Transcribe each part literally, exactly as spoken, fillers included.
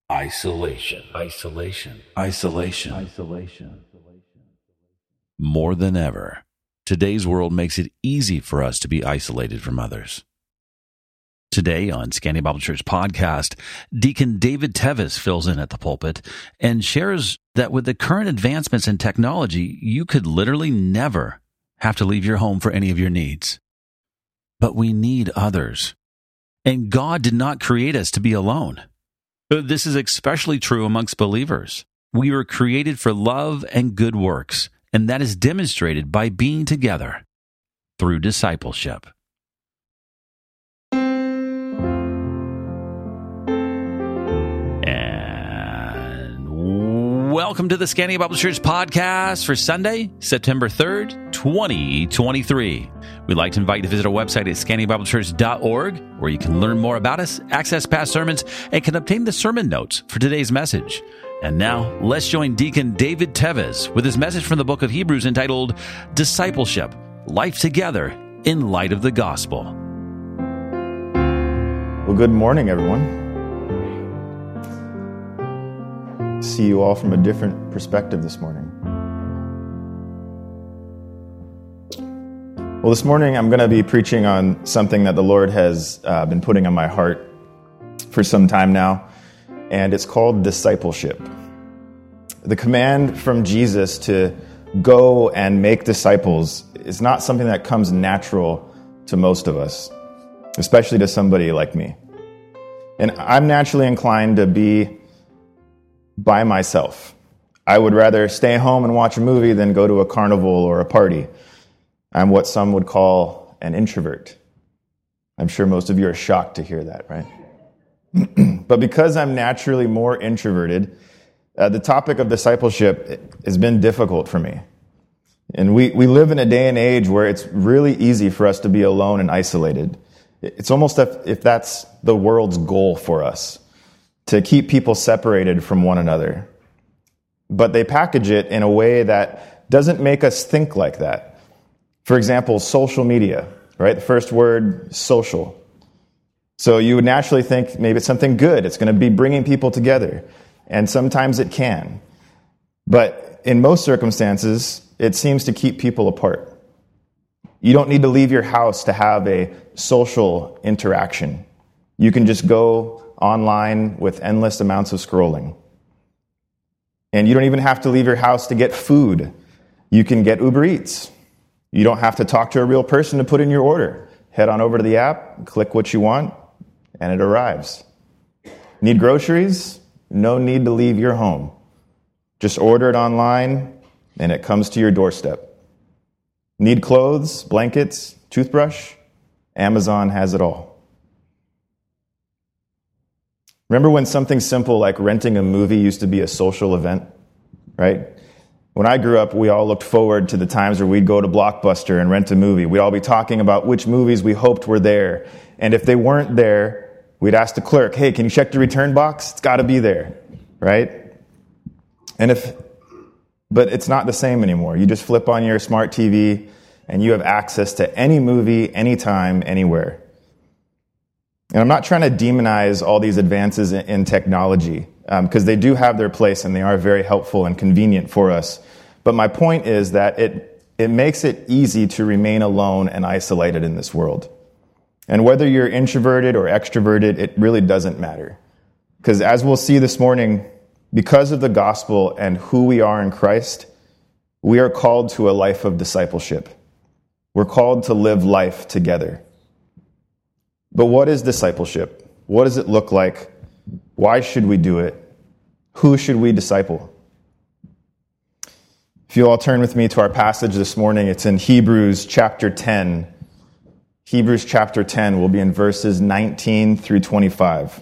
Isolation. Isolation. Isolation. Isolation. More than ever, today's world makes it easy for us to be isolated from others. Today on Scandia Bible Church podcast, Deacon David Tevis fills in at the pulpit and shares that with the current advancements in technology, you could literally never have to leave your home for any of your needs. But we need others. And God did not create us to be alone. This is especially true amongst believers. We were created for love and good works, and that is demonstrated by being together through discipleship. And welcome to the Scandia Bible Church podcast for Sunday, September third, twenty twenty-three. We'd like to invite you to visit our website at scandia bible church dot org, where you can learn more about us, access past sermons, and can obtain the sermon notes for today's message. And now, let's join Deacon David Tevis with his message from the book of Hebrews entitled Discipleship, Life Together in Light of the Gospel. Well, good morning, everyone. See you all from a different perspective this morning. Well, this morning I'm going to be preaching on something that the Lord has uh, been putting on my heart for some time now, and it's called discipleship. The command from Jesus to go and make disciples is not something that comes natural to most of us, especially to somebody like me. And I'm naturally inclined to be by myself. I would rather stay home and watch a movie than go to a carnival or a party. I'm what some would call an introvert. I'm sure most of you are shocked to hear that, right? But because I'm naturally more introverted, uh, the topic of discipleship has been difficult for me. And we, we live in a day and age where it's really easy for us to be alone and isolated. It's almost as if that's the world's goal for us, to keep people separated from one another. But they package it in a way that doesn't make us think like that. For example, social media, right? The first word, social. So you would naturally think maybe it's something good. It's going to be bringing people together. And sometimes it can. But in most circumstances, it seems to keep people apart. You don't need to leave your house to have a social interaction. You can just go online with endless amounts of scrolling. And you don't even have to leave your house to get food. You can get Uber Eats. You don't have to talk to a real person to put in your order. Head on over to the app, click what you want, and it arrives. Need groceries? No need to leave your home. Just order it online, and it comes to your doorstep. Need clothes, blankets, toothbrush? Amazon has it all. Remember when something simple like renting a movie used to be a social event, right? When I grew up, we all looked forward to the times where we'd go to Blockbuster and rent a movie. We'd all be talking about which movies we hoped were there. And if they weren't there, we'd ask the clerk, hey, can you check the return box? It's got to be there, right? And if, but it's not the same anymore. You just flip on your smart T V and you have access to any movie, anytime, anywhere. And I'm not trying to demonize all these advances in, in technology, because um, they do have their place and they are very helpful and convenient for us. But my point is that it it makes it easy to remain alone and isolated in this world. And whether you're introverted or extroverted, it really doesn't matter. Because as we'll see this morning, because of the gospel and who we are in Christ, we are called to a life of discipleship. We're called to live life together. But what is discipleship? What does it look like? Why should we do it? Who should we disciple? If you all turn with me to our passage this morning, it's in Hebrews chapter ten. Hebrews chapter ten will be in verses nineteen through twenty-five.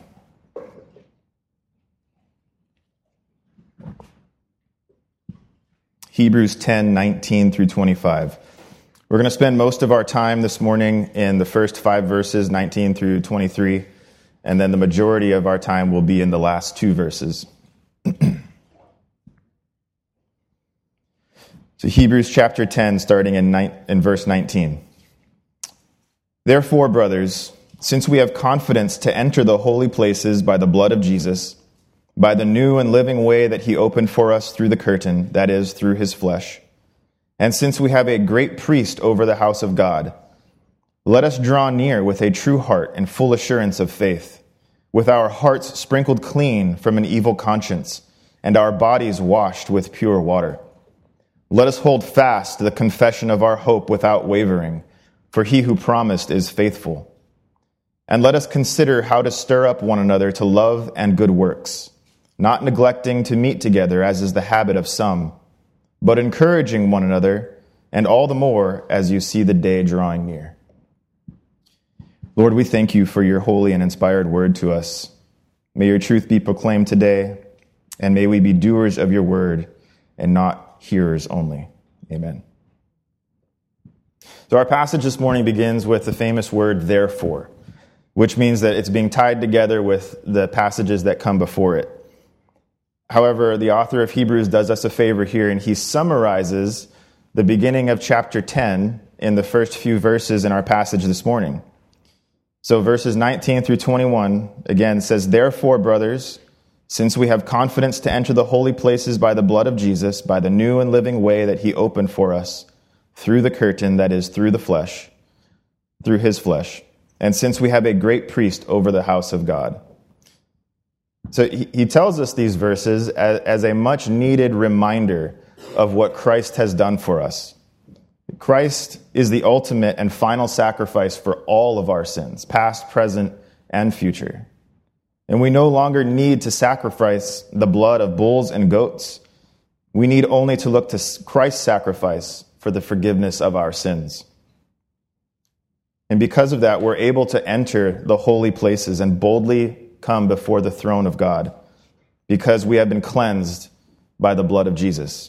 Hebrews ten, nineteen through twenty-five. We're going to spend most of our time this morning in the first five verses, nineteen through twenty-three, and then the majority of our time will be in the last two verses. So Hebrews chapter ten, starting in, ni- in verse nineteen. Therefore, brothers, since we have confidence to enter the holy places by the blood of Jesus, by the new and living way that he opened for us through the curtain, that is, through his flesh. And since we have a great priest over the house of God, let us draw near with a true heart and full assurance of faith, with our hearts sprinkled clean from an evil conscience, and our bodies washed with pure water. Let us hold fast the confession of our hope without wavering, for he who promised is faithful. And let us consider how to stir up one another to love and good works, not neglecting to meet together as is the habit of some, but encouraging one another, and all the more as you see the day drawing near. Lord, we thank you for your holy and inspired word to us. May your truth be proclaimed today, and may we be doers of your word and not hearers only. Amen. So our passage this morning begins with the famous word, therefore, which means that it's being tied together with the passages that come before it. However, the author of Hebrews does us a favor here, and he summarizes the beginning of chapter ten in the first few verses in our passage this morning. So verses nineteen through twenty-one, again, says, "Therefore, brothers, since we have confidence to enter the holy places by the blood of Jesus, by the new and living way that he opened for us, through the curtain, that is, through the flesh, through his flesh, and since we have a great priest over the house of God." So he, he tells us these verses as, as a much needed reminder of what Christ has done for us. Christ is the ultimate and final sacrifice for all of our sins, past, present, and future. And we no longer need to sacrifice the blood of bulls and goats. We need only to look to Christ's sacrifice for the forgiveness of our sins. And because of that, we're able to enter the holy places and boldly come before the throne of God, because we have been cleansed by the blood of Jesus.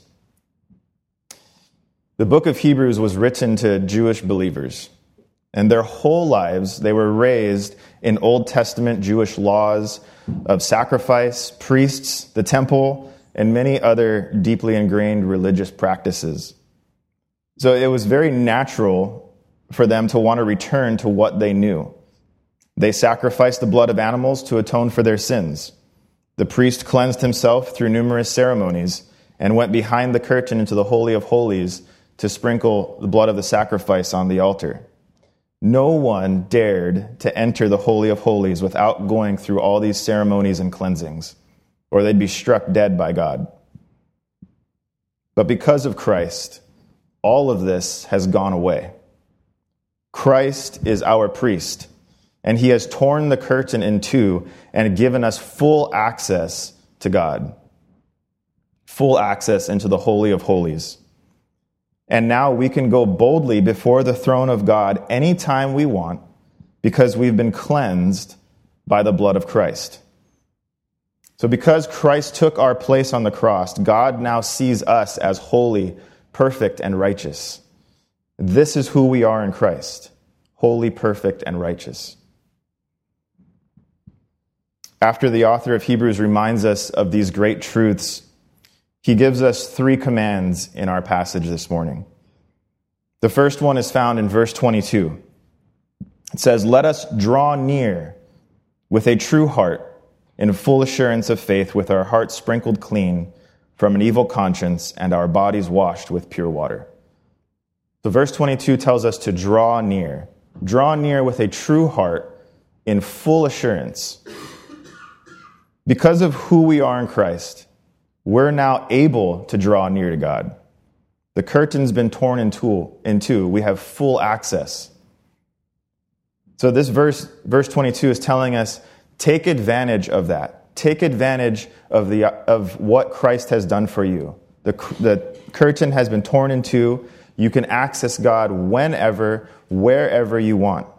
The book of Hebrews was written to Jewish believers, and their whole lives they were raised in Old Testament Jewish laws of sacrifice, priests, the temple, and many other deeply ingrained religious practices. So it was very natural for them to want to return to what they knew. They sacrificed the blood of animals to atone for their sins. The priest cleansed himself through numerous ceremonies and went behind the curtain into the Holy of Holies to sprinkle the blood of the sacrifice on the altar. No one dared to enter the Holy of Holies without going through all these ceremonies and cleansings, or they'd be struck dead by God. But because of Christ, all of this has gone away. Christ is our priest, and he has torn the curtain in two and given us full access to God, full access into the Holy of Holies. And now we can go boldly before the throne of God anytime we want, because we've been cleansed by the blood of Christ. So because Christ took our place on the cross, God now sees us as holy, perfect, and righteous. This is who we are in Christ, holy, perfect, and righteous. After the author of Hebrews reminds us of these great truths, he gives us three commands in our passage this morning. The first one is found in verse twenty-two. It says, "Let us draw near with a true heart in full assurance of faith, with our hearts sprinkled clean from an evil conscience and our bodies washed with pure water." So verse twenty-two tells us to draw near. Draw near with a true heart in full assurance. Because of who we are in Christ, we're now able to draw near to God. The curtain's been torn in two. We have full access. So this verse, verse twenty-two, is telling us, take advantage of that. Take advantage of the of what Christ has done for you. The, the curtain has been torn in two. You can access God whenever, wherever you want.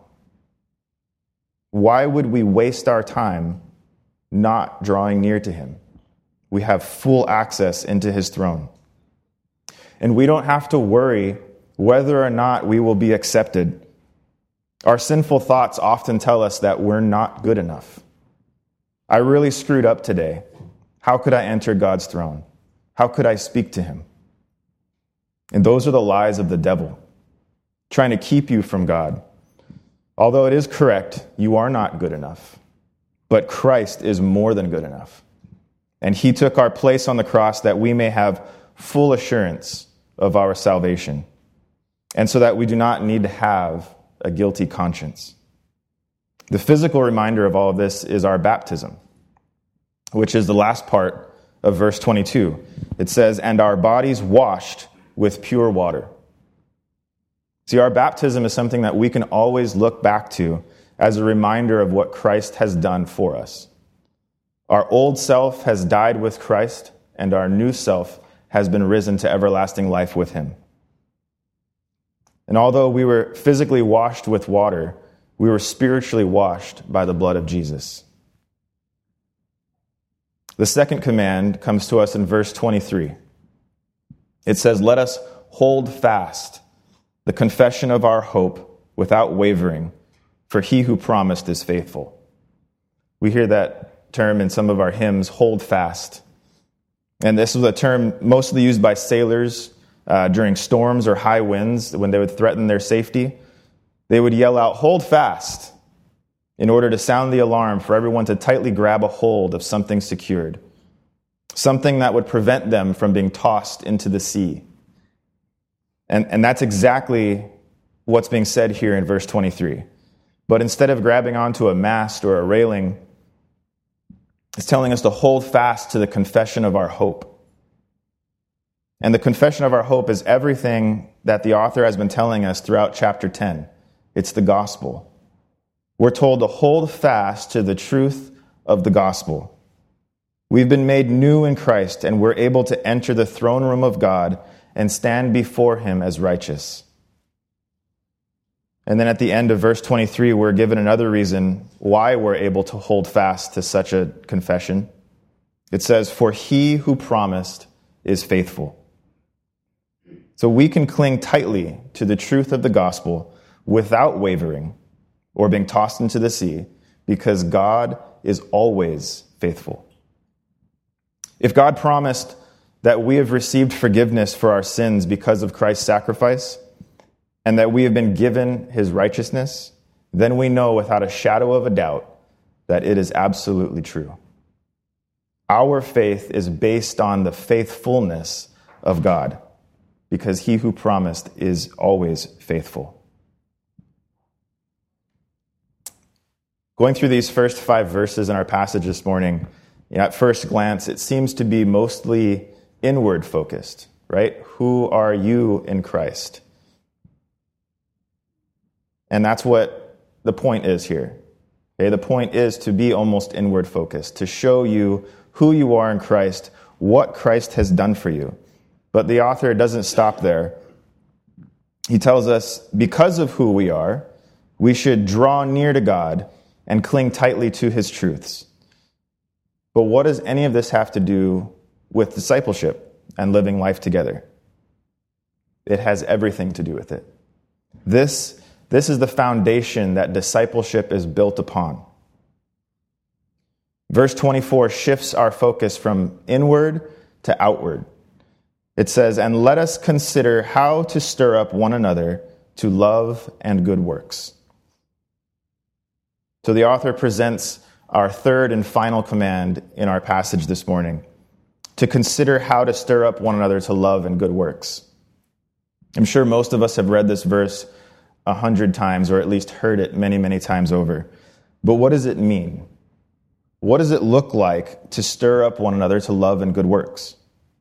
Why would we waste our time not drawing near to him? We have full access into his throne. And we don't have to worry whether or not we will be accepted. Our sinful thoughts often tell us that we're not good enough. I really screwed up today. How could I enter God's throne? How could I speak to him? And those are the lies of the devil, trying to keep you from God. Although it is correct, you are not good enough. But Christ is more than good enough. And he took our place on the cross that we may have full assurance of our salvation, and so that we do not need to have a guilty conscience. The physical reminder of all of this is our baptism, which is the last part of verse twenty-two. It says, "And our bodies washed with pure water." See, our baptism is something that we can always look back to as a reminder of what Christ has done for us. Our old self has died with Christ, and our new self has been risen to everlasting life with him. And although we were physically washed with water, we were spiritually washed by the blood of Jesus. The second command comes to us in verse twenty-three. It says, "Let us hold fast the confession of our hope without wavering, for he who promised is faithful." We hear that term in some of our hymns, hold fast. And this was a term mostly used by sailors uh, during storms or high winds when they would threaten their safety. They would yell out, "Hold fast," in order to sound the alarm for everyone to tightly grab a hold of something secured, something that would prevent them from being tossed into the sea. And, and that's exactly what's being said here in verse twenty-three. But instead of grabbing onto a mast or a railing, it's telling us to hold fast to the confession of our hope. And the confession of our hope is everything that the author has been telling us throughout chapter ten. It's the gospel. We're told to hold fast to the truth of the gospel. We've been made new in Christ, and we're able to enter the throne room of God and stand before him as righteous. And then at the end of verse twenty-three, we're given another reason why we're able to hold fast to such a confession. It says, "For he who promised is faithful." So we can cling tightly to the truth of the gospel without wavering or being tossed into the sea, because God is always faithful. If God promised that we have received forgiveness for our sins because of Christ's sacrifice, and that we have been given his righteousness, then we know without a shadow of a doubt that it is absolutely true. Our faith is based on the faithfulness of God, because he who promised is always faithful. Going through these first five verses in our passage this morning, you know, at first glance, it seems to be mostly inward focused, right? Who are you in Christ? And that's what the point is here. Okay, the point is to be almost inward focused, to show you who you are in Christ, what Christ has done for you. But the author doesn't stop there. He tells us because of who we are, we should draw near to God and cling tightly to his truths. But what does any of this have to do with discipleship and living life together? It has everything to do with it. This This is the foundation that discipleship is built upon. Verse twenty-four shifts our focus from inward to outward. It says, "And let us consider how to stir up one another to love and good works." So the author presents our third and final command in our passage this morning, to consider how to stir up one another to love and good works. I'm sure most of us have read this verse a hundred times, or at least heard it many, many times over. But what does it mean? What does it look like to stir up one another to love and good works?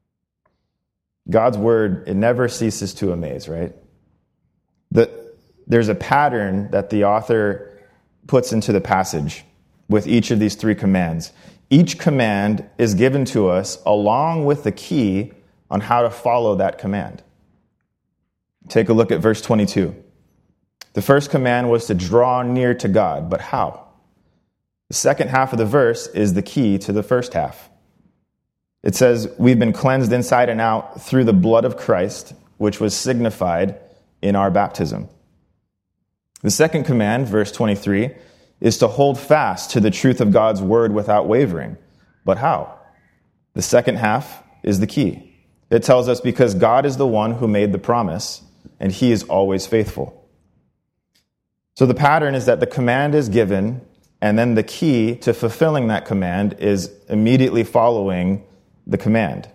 God's word, it never ceases to amaze, right? The, there's a pattern that the author puts into the passage with each of these three commands. Each command is given to us along with the key on how to follow that command. Take a look at verse twenty-two. The first command was to draw near to God, but how? The second half of the verse is the key to the first half. It says, we've been cleansed inside and out through the blood of Christ, which was signified in our baptism. The second command, verse twenty-three, is to hold fast to the truth of God's word without wavering. But how? The second half is the key. It tells us because God is the one who made the promise, and he is always faithful. So the pattern is that the command is given And then the key to fulfilling that command is immediately following the command.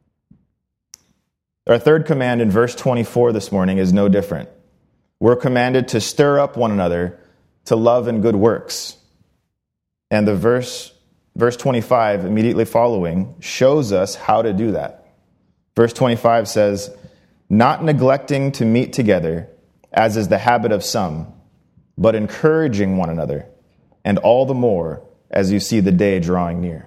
Our third command in verse twenty-four this morning is no different. We're commanded to stir up one another to love and good works. And the verse, verse twenty-five, immediately following, shows us how to do that. Verse twenty-five says, not neglecting to meet together, as is the habit of some, but encouraging one another, and all the more as you see the day drawing near.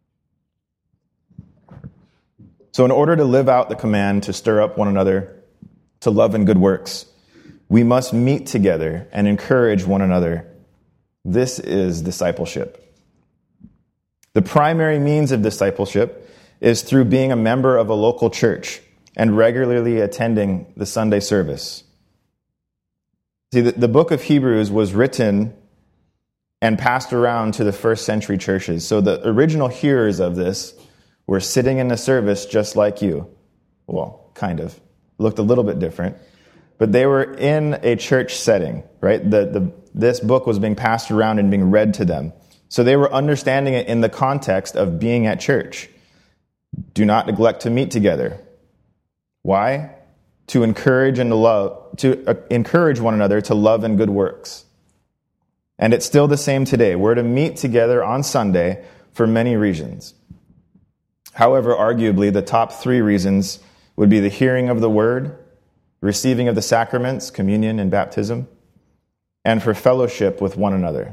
So in order to live out the command to stir up one another to love and good works, we must meet together and encourage one another. This is discipleship. The primary means of discipleship is through being a member of a local church and regularly attending the Sunday service. See, the, the book of Hebrews was written and passed around to the first century churches. So the original hearers of this were sitting in a service just like you. Well, kind of. Looked a little bit different. But they were in a church setting, right? The, the, this book was being passed around and being read to them. So they were understanding it in the context of being at church. Do not neglect to meet together. Why? To encourage and to love, to uh, encourage one another to love and good works. And it's still the same today. We're to meet together on Sunday for many reasons. However, arguably, the top three reasons would be the hearing of the word, receiving of the sacraments, communion and baptism, and for fellowship with one another.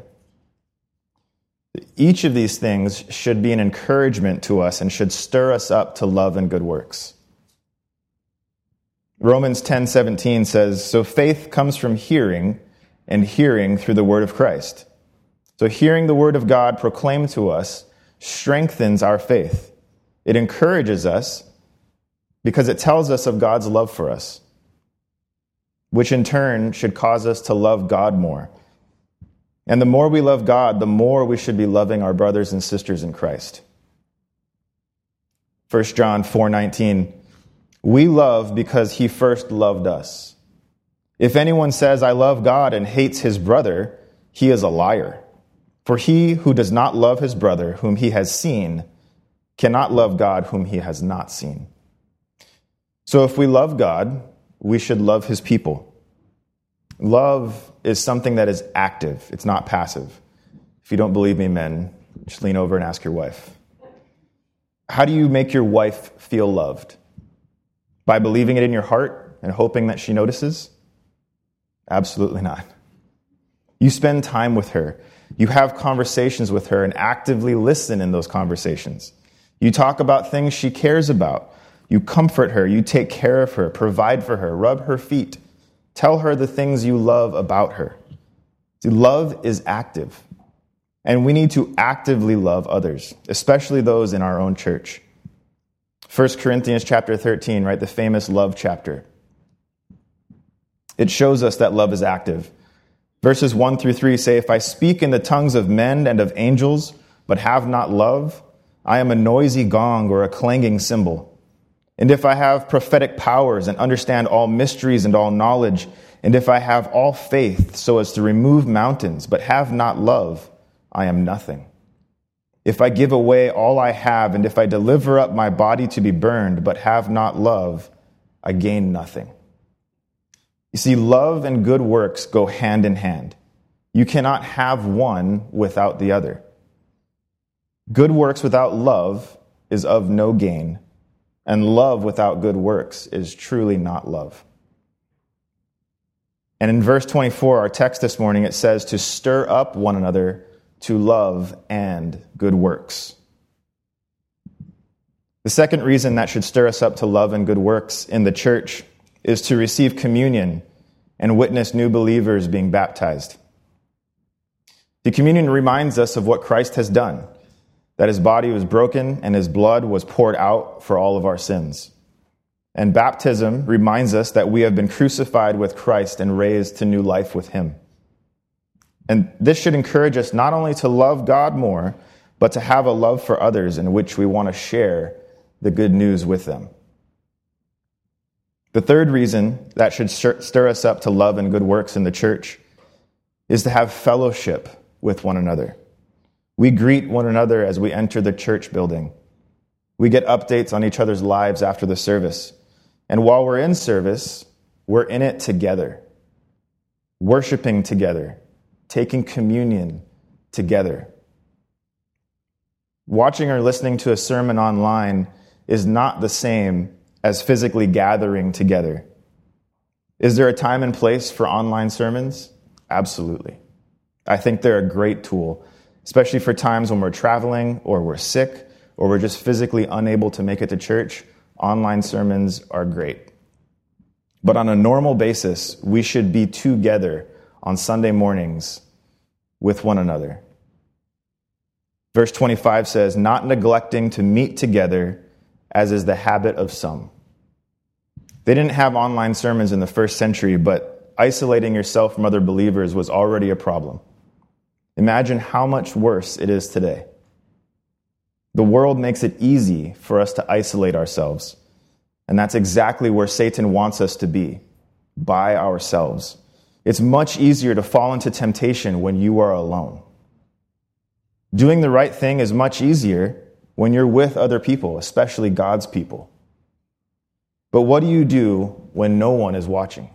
Each of these things should be an encouragement to us and should stir us up to love and good works. Romans ten seventeen says, so faith comes from hearing, and hearing through the word of Christ. So hearing the word of God proclaimed to us strengthens our faith. It encourages us because it tells us of God's love for us, which in turn should cause us to love God more. And the more we love God, the more we should be loving our brothers and sisters in Christ. First John four nineteen, we love because he first loved us. If anyone says, I love God and hates his brother, he is a liar. For he who does not love his brother whom he has seen cannot love God whom he has not seen. So if we love God, we should love his people. Love is something that is active. It's not passive. If you don't believe me, men, just lean over and ask your wife. How do you make your wife feel loved? By believing it in your heart and hoping that she notices? Absolutely not. You spend time with her. You have conversations with her and actively listen in those conversations. You talk about things she cares about. You comfort her. You take care of her, provide for her, rub her feet. Tell her the things you love about her. See, love is active. And we need to actively love others, especially those in our own church. First Corinthians chapter thirteen, right, the famous love chapter. It shows us that love is active. Verses one through three say, if I speak in the tongues of men and of angels, but have not love, I am a noisy gong or a clanging cymbal. And if I have prophetic powers and understand all mysteries and all knowledge, and if I have all faith so as to remove mountains, but have not love, I am nothing. If I give away all I have, and if I deliver up my body to be burned, but have not love, I gain nothing. You see, love and good works go hand in hand. You cannot have one without the other. Good works without love is of no gain, and love without good works is truly not love. And in verse twenty-four, our text this morning, it says to stir up one another to love and good works. The second reason that should stir us up to love and good works in the church is to receive communion and witness new believers being baptized. The communion reminds us of what Christ has done, that his body was broken and his blood was poured out for all of our sins. And baptism reminds us that we have been crucified with Christ and raised to new life with him. And this should encourage us not only to love God more, but to have a love for others in which we want to share the good news with them. The third reason that should stir us up to love and good works in the church is to have fellowship with one another. We greet one another as we enter the church building. We get updates on each other's lives after the service. And while we're in service, we're in it together, worshiping together, taking communion together. Watching or listening to a sermon online is not the same as physically gathering together. Is there a time and place for online sermons? Absolutely. I think they're a great tool, especially for times when we're traveling or we're sick or we're just physically unable to make it to church. Online sermons are great. But on a normal basis, we should be together on Sunday mornings with one another. Verse twenty-five says, not neglecting to meet together, as is the habit of some. They didn't have online sermons in the first century, but isolating yourself from other believers was already a problem. Imagine how much worse it is today. The world makes it easy for us to isolate ourselves. And that's exactly where Satan wants us to be, by ourselves. It's much easier to fall into temptation when you are alone. Doing the right thing is much easier when you're with other people, especially God's people. But what do you do when no one is watching?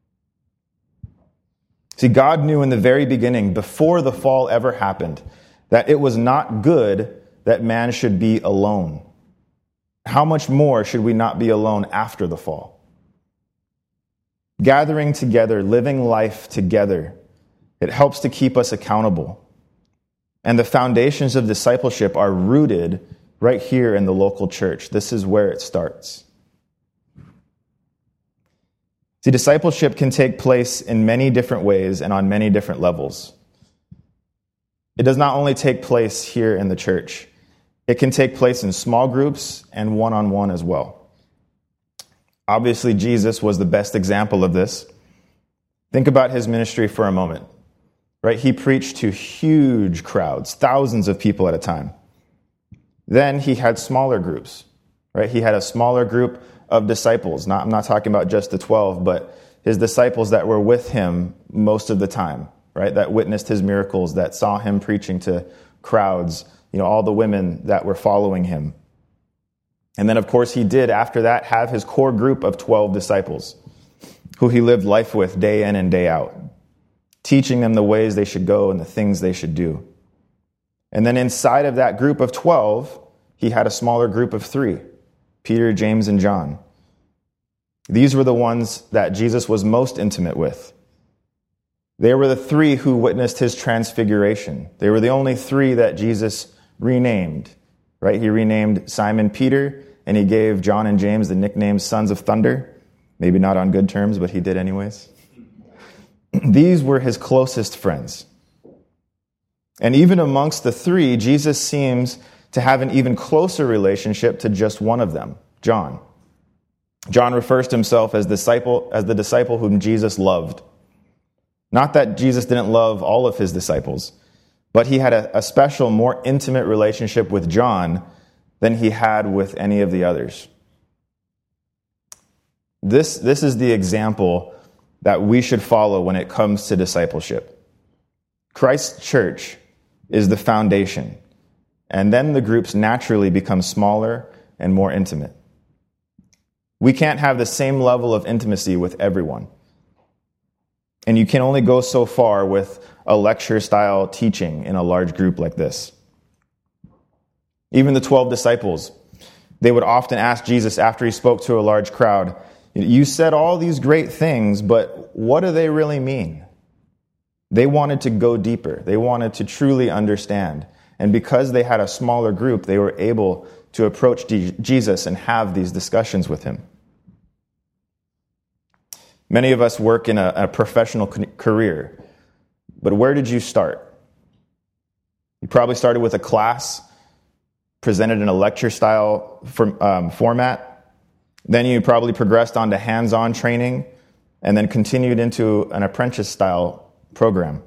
See, God knew in the very beginning, before the fall ever happened, that it was not good that man should be alone. How much more should we not be alone after the fall? Gathering together, living life together, it helps to keep us accountable. And the foundations of discipleship are rooted right here in the local church. This is where it starts. See, discipleship can take place in many different ways and on many different levels. It does not only take place here in the church. It can take place in small groups and one-on-one as well. Obviously, Jesus was the best example of this. Think about his ministry for a moment. Right? He preached to huge crowds, thousands of people at a time. Then he had smaller groups. Right? He had a smaller group of disciples. Not, I'm not talking about just the twelve, but his disciples that were with him most of the time, right? That witnessed his miracles, that saw him preaching to crowds, you know, all the women that were following him. And then, of course, he did, after that, have his core group of twelve disciples who he lived life with day in and day out, teaching them the ways they should go and the things they should do. And then inside of that group of twelve, he had a smaller group of three, Peter, James, and John. These were the ones that Jesus was most intimate with. They were the three who witnessed his transfiguration. They were the only three that Jesus renamed, right? He renamed Simon Peter, and he gave John and James the nickname Sons of Thunder. Maybe not on good terms, but he did anyways. These were his closest friends. And even amongst the three, Jesus seems to have an even closer relationship to just one of them, John. John refers to himself as disciple, as the disciple whom Jesus loved. Not that Jesus didn't love all of his disciples, but he had a, a special, more intimate relationship with John than he had with any of the others. This, this is the example that we should follow when it comes to discipleship. Christ's church is the foundation, and then the groups naturally become smaller and more intimate. We can't have the same level of intimacy with everyone. And you can only go so far with a lecture-style teaching in a large group like this. Even the twelve disciples, they would often ask Jesus after he spoke to a large crowd, "You said all these great things, but what do they really mean?" They wanted to go deeper. They wanted to truly understand. And because they had a smaller group, they were able to approach Jesus and have these discussions with him. Many of us work in a, a professional career, but where did you start? You probably started with a class presented in a lecture-style for, um, format. Then you probably progressed on to hands-on training and then continued into an apprentice-style program.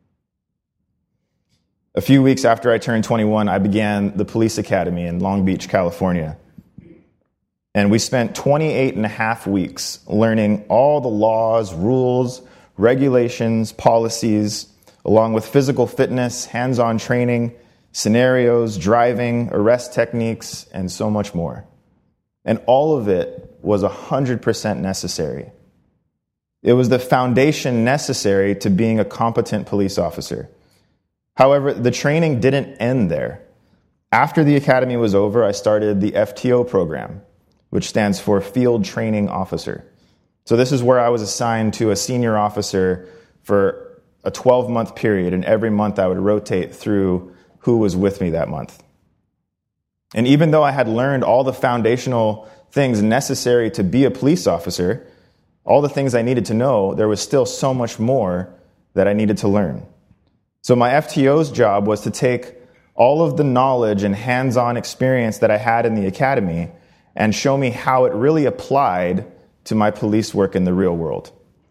A few weeks after I turned twenty-one, I began the police academy in Long Beach, California. And we spent twenty-eight and a half weeks learning all the laws, rules, regulations, policies, along with physical fitness, hands-on training, scenarios, driving, arrest techniques, and so much more. And all of it was one hundred percent necessary. It was the foundation necessary to being a competent police officer. However, the training didn't end there. After the academy was over, I started the F T O program, which stands for Field Training Officer. So this is where I was assigned to a senior officer for a twelve-month period, and every month I would rotate through who was with me that month. And even though I had learned all the foundational things necessary to be a police officer, all the things I needed to know, there was still so much more that I needed to learn. So my F T O's job was to take all of the knowledge and hands-on experience that I had in the academy and show me how it really applied to my police work in the real world.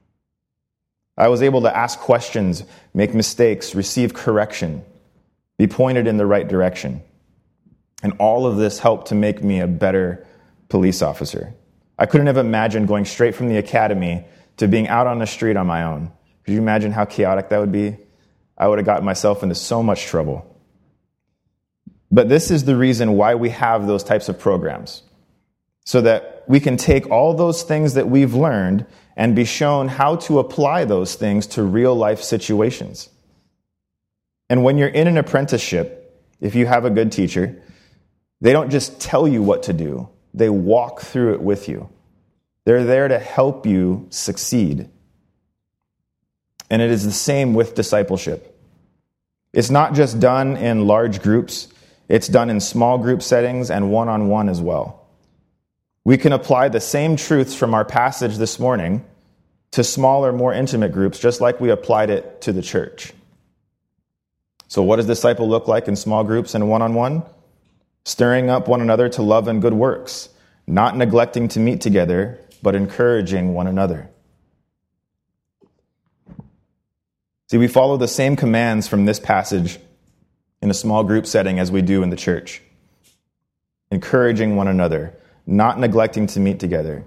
I was able to ask questions, make mistakes, receive correction, be pointed in the right direction. And all of this helped to make me a better police officer. I couldn't have imagined going straight from the academy to being out on the street on my own. Could you imagine how chaotic that would be? I would have gotten myself into so much trouble. But this is the reason why we have those types of programs, so that we can take all those things that we've learned and be shown how to apply those things to real life situations. And when you're in an apprenticeship, if you have a good teacher, they don't just tell you what to do, they walk through it with you. They're there to help you succeed. And it is the same with discipleship. It's not just done in large groups, it's done in small group settings and one-on-one as well. We can apply the same truths from our passage this morning to smaller, more intimate groups, just like we applied it to the church. So what does disciple look like in small groups and one-on-one? Stirring up one another to love and good works, not neglecting to meet together, but encouraging one another. See, we follow the same commands from this passage in a small group setting as we do in the church. Encouraging one another, not neglecting to meet together.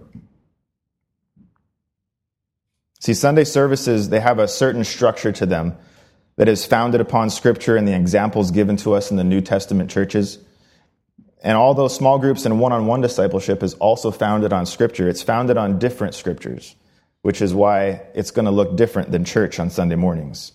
See, Sunday services, they have a certain structure to them that is founded upon Scripture and the examples given to us in the New Testament churches. And although small groups and one-on-one discipleship is also founded on Scripture, it's founded on different Scriptures, which is why it's going to look different than church on Sunday mornings.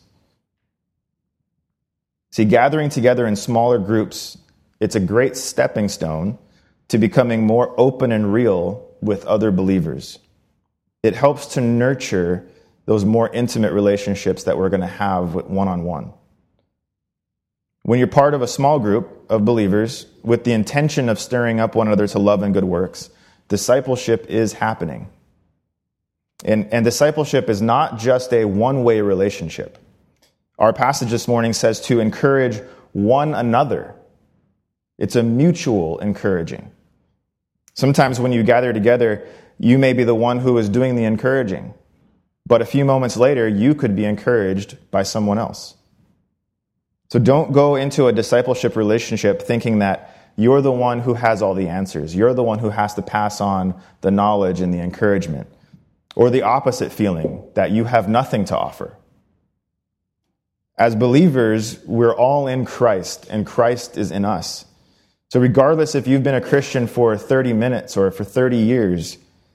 See, gathering together in smaller groups, it's a great stepping stone to becoming more open and real with other believers. It helps to nurture those more intimate relationships that we're going to have with one-on-one. When you're part of a small group of believers with the intention of stirring up one another to love and good works, discipleship is happening. And, and discipleship is not just a one-way relationship. Our passage this morning says to encourage one another. It's a mutual encouraging. Sometimes when you gather together, you may be the one who is doing the encouraging. But a few moments later, you could be encouraged by someone else. So don't go into a discipleship relationship thinking that you're the one who has all the answers. You're the one who has to pass on the knowledge and the encouragement. Or the opposite feeling, that you have nothing to offer. As believers, we're all in Christ, and Christ is in us. So regardless if you've been a Christian for thirty minutes or for thirty years,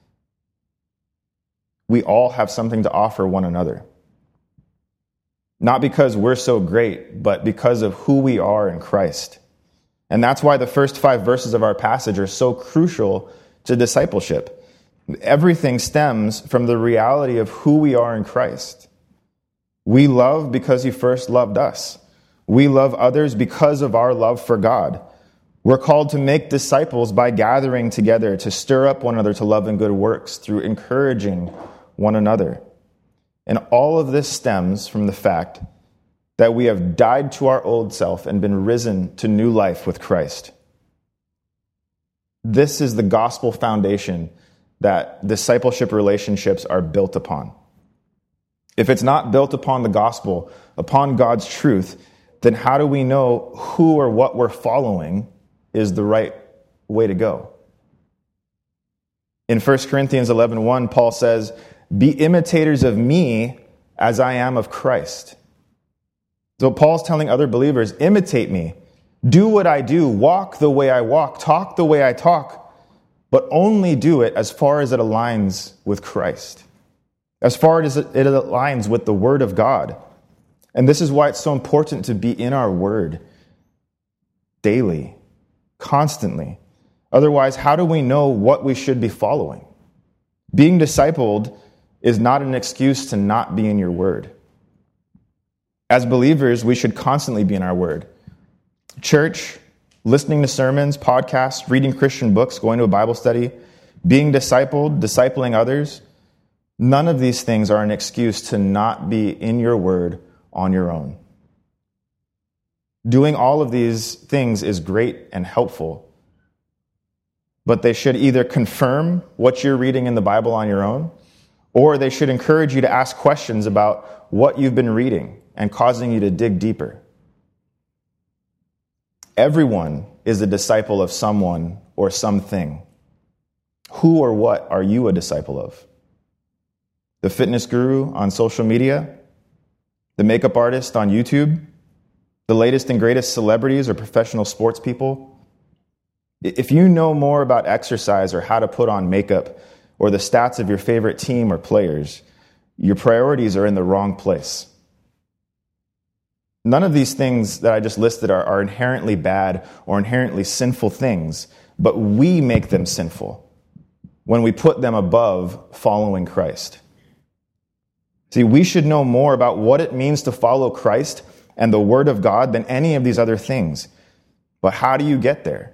we all have something to offer one another. Not because we're so great, but because of who we are in Christ. And that's why the first five verses of our passage are so crucial to discipleship. Everything stems from the reality of who we are in Christ. We love because He first loved us. We love others because of our love for God. We're called to make disciples by gathering together to stir up one another to love and good works through encouraging one another. And all of this stems from the fact that we have died to our old self and been risen to new life with Christ. This is the gospel foundation that discipleship relationships are built upon. If it's not built upon the gospel, upon God's truth, then how do we know who or what we're following is the right way to go? In First Corinthians eleven one, Paul says, "Be imitators of me as I am of Christ." So Paul's telling other believers, imitate me. Do what I do. Walk the way I walk. Talk the way I talk. But only do it as far as it aligns with Christ. As far as it aligns with the Word of God. And this is why it's so important to be in our Word daily, constantly. Otherwise, how do we know what we should be following? Being discipled is not an excuse to not be in your Word. As believers, we should constantly be in our Word. Church, listening to sermons, podcasts, reading Christian books, going to a Bible study, being discipled, discipling others, none of these things are an excuse to not be in your Word on your own. Doing all of these things is great and helpful, but they should either confirm what you're reading in the Bible on your own, or they should encourage you to ask questions about what you've been reading and causing you to dig deeper. Everyone is a disciple of someone or something. Who or what are you a disciple of? The fitness guru on social media? The makeup artist on YouTube? The latest and greatest celebrities or professional sports people? If you know more about exercise or how to put on makeup or the stats of your favorite team or players, your priorities are in the wrong place. None of these things that I just listed are, are inherently bad or inherently sinful things, but we make them sinful when we put them above following Christ. See, we should know more about what it means to follow Christ and the Word of God than any of these other things. But how do you get there?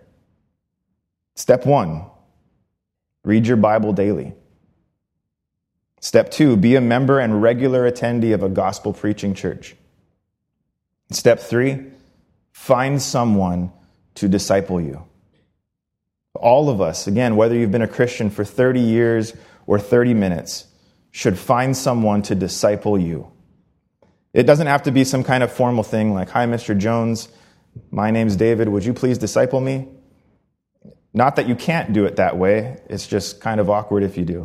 Step one, read your Bible daily. Step two, be a member and regular attendee of a gospel preaching church. Step three, find someone to disciple you. All of us, again, whether you've been a Christian for thirty years or thirty minutes, should find someone to disciple you. It doesn't have to be some kind of formal thing like, hi, Mister Jones, my name's David, would you please disciple me? Not that you can't do it that way, it's just kind of awkward if you do.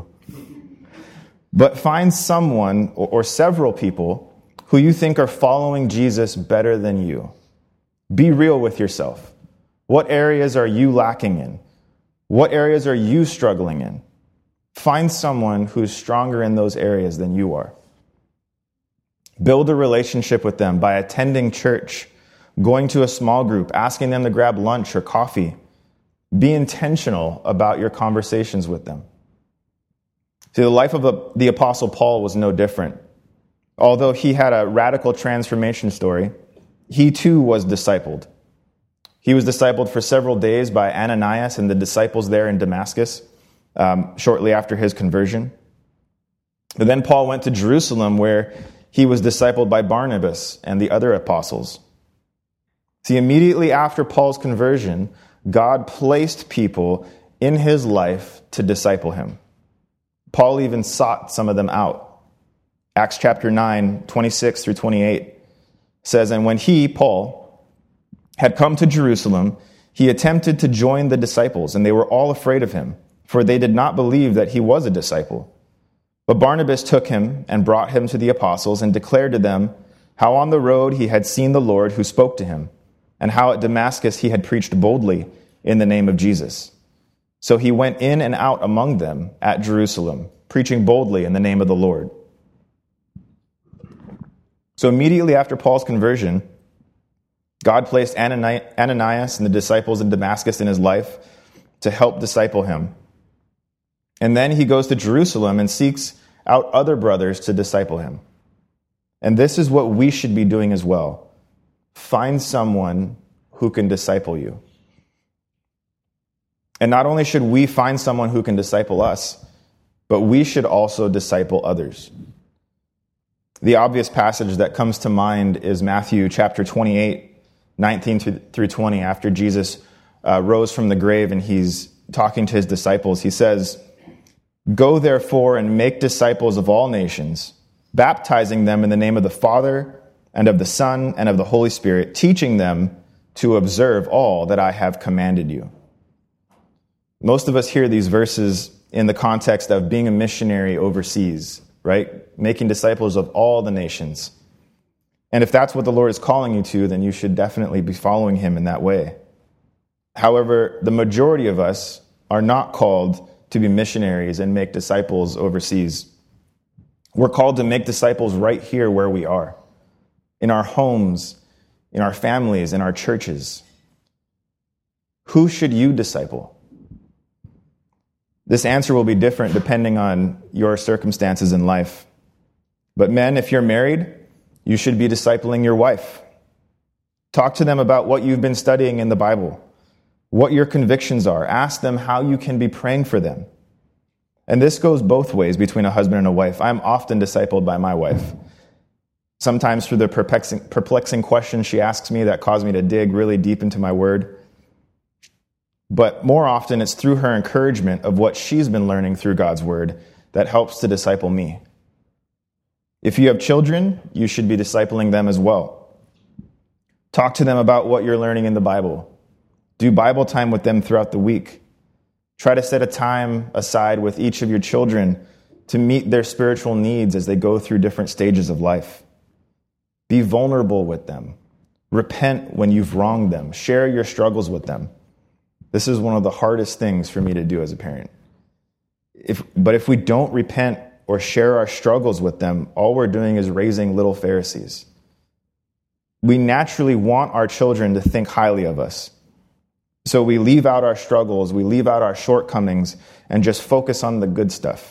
But find someone or, or several people who you think are following Jesus better than you. Be real with yourself. What areas are you lacking in? What areas are you struggling in? Find someone who's stronger in those areas than you are. Build a relationship with them by attending church, going to a small group, asking them to grab lunch or coffee. Be intentional about your conversations with them. See, the life of the Apostle Paul was no different. Although he had a radical transformation story, he too was discipled. He was discipled for several days by Ananias and the disciples there in Damascus um, shortly after his conversion. But then Paul went to Jerusalem where he was discipled by Barnabas and the other apostles. See, immediately after Paul's conversion, God placed people in his life to disciple him. Paul even sought some of them out. Acts chapter nine, twenty-six through twenty-eight says, and when he, Paul, had come to Jerusalem, he attempted to join the disciples, and they were all afraid of him, for they did not believe that he was a disciple. But Barnabas took him and brought him to the apostles and declared to them how on the road he had seen the Lord who spoke to him, and how at Damascus he had preached boldly in the name of Jesus. So he went in and out among them at Jerusalem, preaching boldly in the name of the Lord. So immediately after Paul's conversion, God placed Ananias and the disciples in Damascus in his life to help disciple him. And then he goes to Jerusalem and seeks out other brothers to disciple him. And this is what we should be doing as well. Find someone who can disciple you. And not only should we find someone who can disciple us, but we should also disciple others. The obvious passage that comes to mind is Matthew chapter twenty-eight, nineteen through twenty, after Jesus uh, rose from the grave and he's talking to his disciples. He says, "Go therefore and make disciples of all nations, baptizing them in the name of the Father and of the Son and of the Holy Spirit, teaching them to observe all that I have commanded you." Most of us hear these verses in the context of being a missionary overseas, right? Making disciples of all the nations. And if that's what the Lord is calling you to, then you should definitely be following him in that way. However, the majority of us are not called to be missionaries and make disciples overseas. We're called to make disciples right here where we are, in our homes, in our families, in our churches. Who should you disciple? This answer will be different depending on your circumstances in life. But men, if you're married, you should be discipling your wife. Talk to them about what you've been studying in the Bible, what your convictions are. Ask them how you can be praying for them. And this goes both ways between a husband and a wife. I'm often discipled by my wife. Sometimes through the perplexing, perplexing questions she asks me that cause me to dig really deep into my word. But more often it's through her encouragement of what she's been learning through God's word that helps to disciple me. If you have children, you should be discipling them as well. Talk to them about what you're learning in the Bible. Do Bible time with them throughout the week. Try to set a time aside with each of your children to meet their spiritual needs as they go through different stages of life. Be vulnerable with them. Repent when you've wronged them. Share your struggles with them. This is one of the hardest things for me to do as a parent. If, but if we don't repent or share our struggles with them, all we're doing is raising little Pharisees. We naturally want our children to think highly of us. So we leave out our struggles, we leave out our shortcomings, and just focus on the good stuff.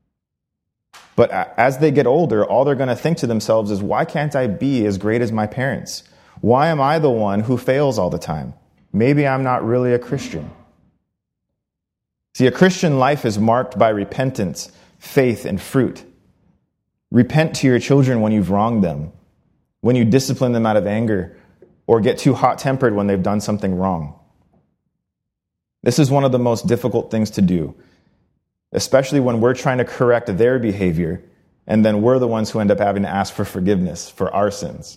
But as they get older, all they're going to think to themselves is, why can't I be as great as my parents? Why am I the one who fails all the time? Maybe I'm not really a Christian. See, a Christian life is marked by repentance, faith, and fruit. Repent to your children when you've wronged them, when you discipline them out of anger, or get too hot-tempered when they've done something wrong. This is one of the most difficult things to do, especially when we're trying to correct their behavior, and then we're the ones who end up having to ask for forgiveness for our sins.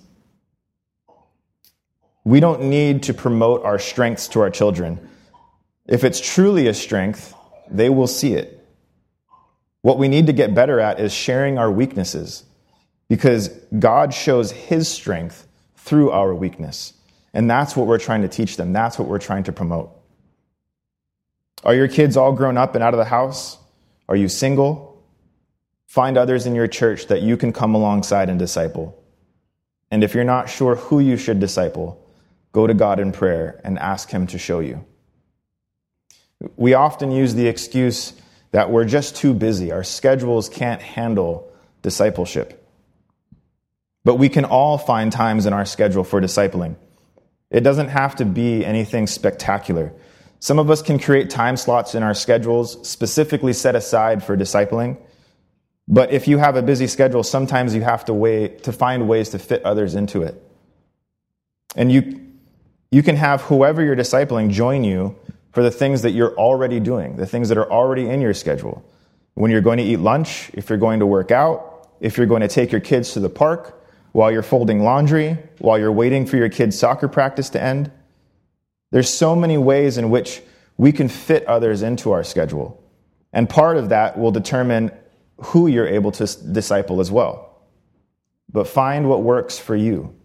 We don't need to promote our strengths to our children. If it's truly a strength, they will see it. What we need to get better at is sharing our weaknesses, because God shows his strength through our weakness. And that's what we're trying to teach them. That's what we're trying to promote. Are your kids all grown up and out of the house? Are you single? Find others in your church that you can come alongside and disciple. And if you're not sure who you should disciple, go to God in prayer and ask him to show you. We often use the excuse that we're just too busy. Our schedules can't handle discipleship. But we can all find times in our schedule for discipling. It doesn't have to be anything spectacular. Some of us can create time slots in our schedules specifically set aside for discipling. But if you have a busy schedule, sometimes you have to wait to find ways to fit others into it. And you you can have whoever you're discipling join you for the things that you're already doing, the things that are already in your schedule. When you're going to eat lunch, if you're going to work out, if you're going to take your kids to the park, while you're folding laundry, while you're waiting for your kids' soccer practice to end. There's so many ways in which we can fit others into our schedule. And part of that will determine who you're able to disciple as well. But find what works for you.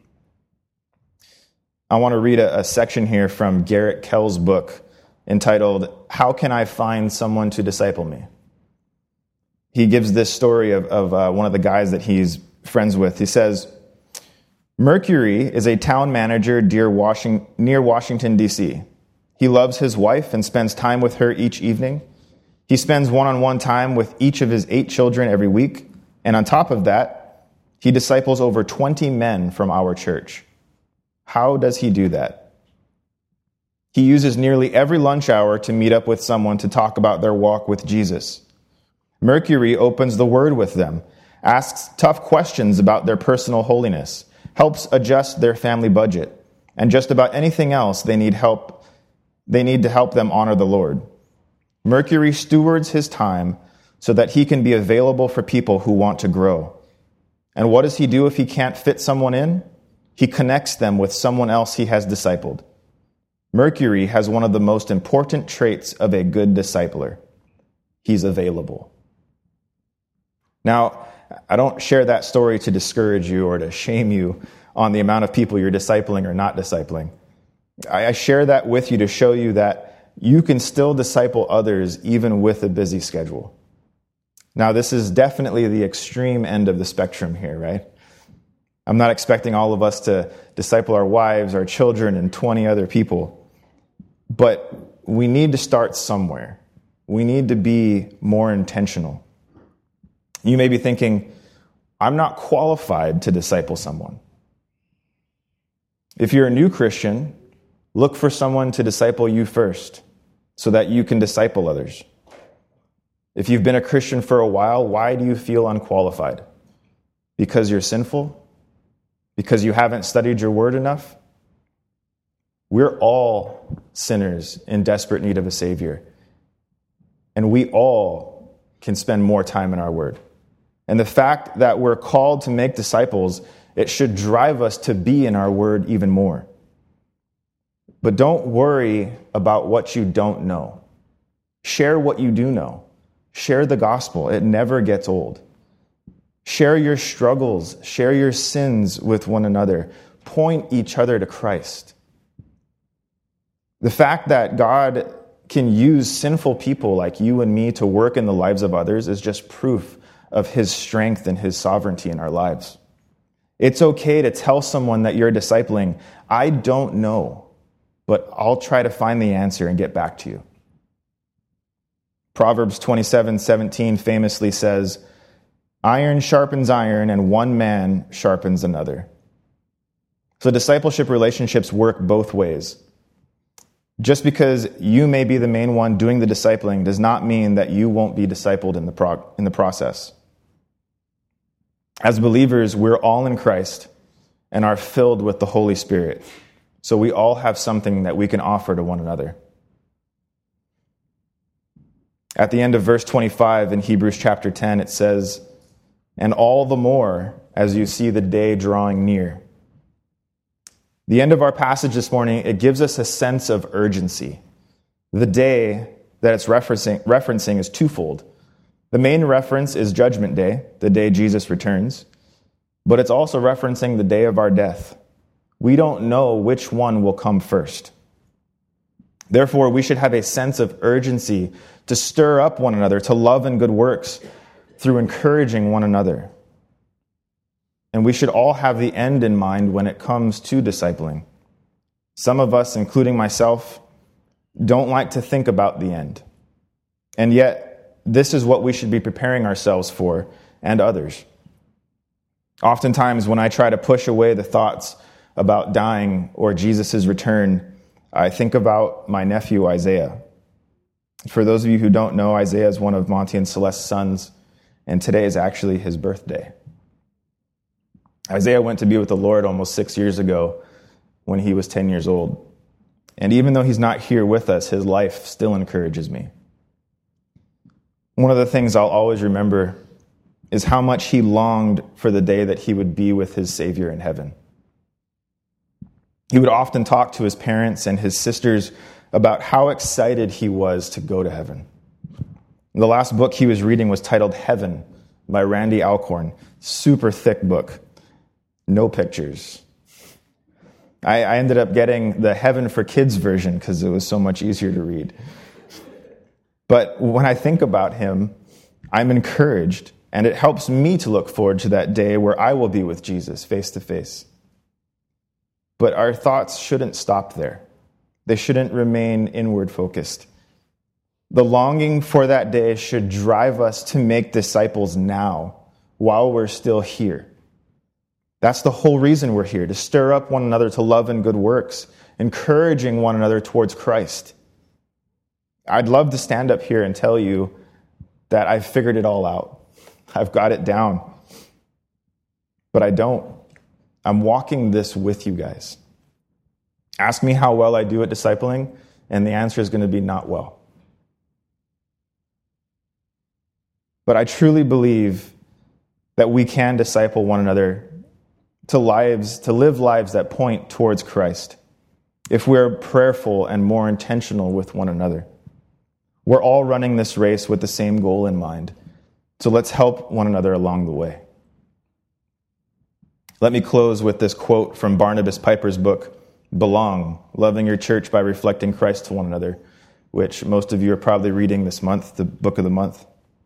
I want to read a, a section here from Garrett Kell's book entitled, How Can I Find Someone to Disciple Me? He gives this story of, of uh, one of the guys that he's friends with. He says, Mercury is a town manager near Washington, D C He loves his wife and spends time with her each evening. He spends one-on-one time with each of his eight children every week. And on top of that, he disciples over twenty men from our church. How does he do that? He uses nearly every lunch hour to meet up with someone to talk about their walk with Jesus. Mercury opens the Word with them, asks tough questions about their personal holiness, helps adjust their family budget, and just about anything else they need help. They need to help them honor the Lord. Mercury stewards his time so that he can be available for people who want to grow. And what does he do if he can't fit someone in? He connects them with someone else he has discipled. Mercury has one of the most important traits of a good discipler. He's available. Now, I don't share that story to discourage you or to shame you on the amount of people you're discipling or not discipling. I share that with you to show you that you can still disciple others even with a busy schedule. Now, this is definitely the extreme end of the spectrum here, right? I'm not expecting all of us to disciple our wives, our children, and twenty other people. But we need to start somewhere. We need to be more intentional. You may be thinking, I'm not qualified to disciple someone. If you're a new Christian, look for someone to disciple you first so that you can disciple others. If you've been a Christian for a while, why do you feel unqualified? Because you're sinful? Because you haven't studied your word enough? We're all sinners in desperate need of a Savior. And we all can spend more time in our word. And the fact that we're called to make disciples, it should drive us to be in our word even more. But don't worry about what you don't know. Share what you do know. Share the gospel. It never gets old. Share your struggles. Share your sins with one another. Point each other to Christ. The fact that God can use sinful people like you and me to work in the lives of others is just proof of his strength and his sovereignty in our lives. It's okay to tell someone that you're discipling, I don't know, but I'll try to find the answer and get back to you. Proverbs twenty-seven seventeen famously says, iron sharpens iron and one man sharpens another. So discipleship relationships work both ways. Just because you may be the main one doing the discipling does not mean that you won't be discipled in the prog- in the process. As believers, we're all in Christ and are filled with the Holy Spirit. So we all have something that we can offer to one another. At the end of verse twenty-five in Hebrews chapter ten, it says, and all the more as you see the day drawing near. The end of our passage this morning, it gives us a sense of urgency. The day that it's referencing, referencing is twofold. The main reference is Judgment Day, the day Jesus returns, but it's also referencing the day of our death. We don't know which one will come first. Therefore, we should have a sense of urgency to stir up one another to love and good works through encouraging one another. And we should all have the end in mind when it comes to discipling. Some of us, including myself, don't like to think about the end. And yet, this is what we should be preparing ourselves for and others. Oftentimes, when I try to push away the thoughts about dying or Jesus' return, I think about my nephew, Isaiah. For those of you who don't know, Isaiah is one of Monty and Celeste's sons, and today is actually his birthday. Isaiah went to be with the Lord almost six years ago when he was ten years old. And even though he's not here with us, his life still encourages me. One of the things I'll always remember is how much he longed for the day that he would be with his Savior in heaven. He would often talk to his parents and his sisters about how excited he was to go to heaven. The last book he was reading was titled Heaven by Randy Alcorn. Super thick book. No pictures. I, I ended up getting the Heaven for Kids version because it was so much easier to read. But when I think about him, I'm encouraged, and it helps me to look forward to that day where I will be with Jesus face to face. But our thoughts shouldn't stop there. They shouldn't remain inward focused. The longing for that day should drive us to make disciples now while we're still here. That's the whole reason we're here, to stir up one another to love and good works, encouraging one another towards Christ. I'd love to stand up here and tell you that I've figured it all out. I've got it down. But I don't. I'm walking this with you guys. Ask me how well I do at discipling, and the answer is going to be not well. But I truly believe that we can disciple one another to lives, to live lives that point towards Christ, if we're prayerful and more intentional with one another. We're all running this race with the same goal in mind, So let's help one another along the way. Let me close with this quote from Barnabas Piper's book, Belong, Loving Your Church by Reflecting Christ to One Another, which most of you are probably reading this month, the book of the month.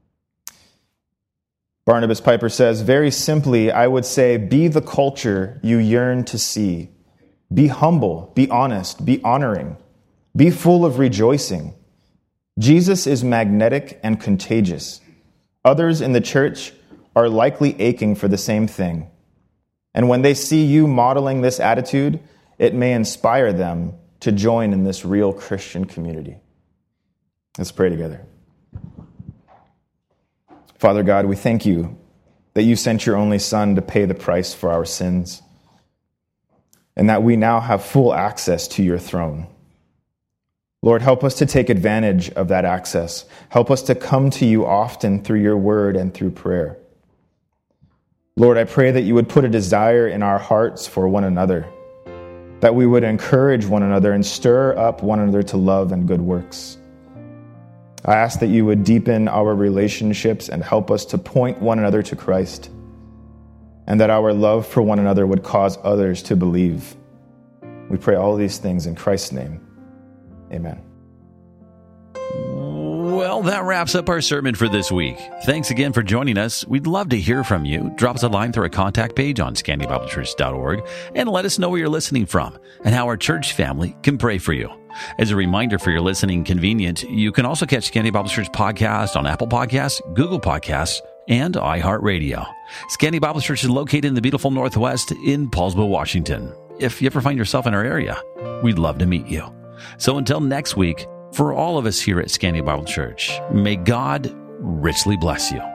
Barnabas Piper says, very simply, I would say, be the culture you yearn to see. Be humble, be honest, be honoring, be full of rejoicing. Jesus is magnetic and contagious. Others in the church are likely aching for the same thing. And when they see you modeling this attitude, it may inspire them to join in this real Christian community. Let's pray together. Father God, we thank you that you sent your only Son to pay the price for our sins, and that we now have full access to your throne. Lord, help us to take advantage of that access. Help us to come to you often through your word and through prayer. Lord, I pray that you would put a desire in our hearts for one another, that we would encourage one another and stir up one another to love and good works. I ask that you would deepen our relationships and help us to point one another to Christ, and that our love for one another would cause others to believe. We pray all these things in Christ's name. Amen. Well, that wraps up our sermon for this week. Thanks again for joining us. We'd love to hear from you. Drop us a line through a contact page on scandia bible church dot org and let us know where you're listening from and how our church family can pray for you. As a reminder for your listening convenience, you can also catch Scandia Bible Church podcast on Apple Podcasts, Google Podcasts, and iHeartRadio. Scandia Bible Church is located in the beautiful Northwest in Paulsville, Washington. If you ever find yourself in our area, we'd love to meet you. So until next week, for all of us here at Scandia Bible Church, may God richly bless you.